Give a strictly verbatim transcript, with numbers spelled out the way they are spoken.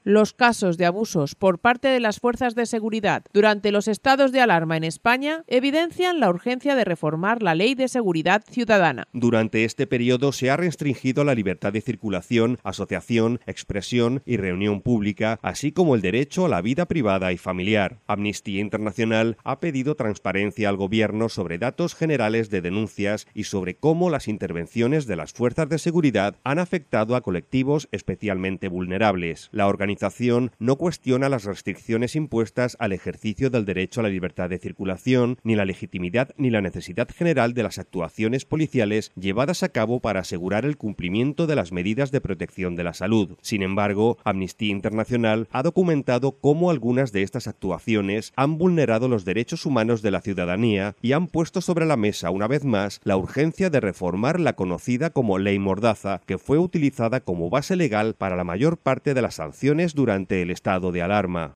Los casos de abusos por parte de las fuerzas de seguridad durante los estados de alarma en España evidencian la urgencia de reformar la Ley de Seguridad Ciudadana. Durante este periodo se ha restringido la libertad de circulación, asociación, expresión y reunión pública, así como el derecho a la vida privada y familiar. Amnistía Internacional ha pedido transparencia al Gobierno sobre datos generales de denuncias y sobre cómo las intervenciones de las fuerzas de seguridad han afectado a colectivos especialmente vulnerables. La organización La organización no cuestiona las restricciones impuestas al ejercicio del derecho a la libertad de circulación, ni la legitimidad ni la necesidad general de las actuaciones policiales llevadas a cabo para asegurar el cumplimiento de las medidas de protección de la salud. Sin embargo, Amnistía Internacional ha documentado cómo algunas de estas actuaciones han vulnerado los derechos humanos de la ciudadanía y han puesto sobre la mesa una vez más la urgencia de reformar la conocida como Ley Mordaza, que fue utilizada como base legal para la mayor parte de las sanciones durante el estado de alarma.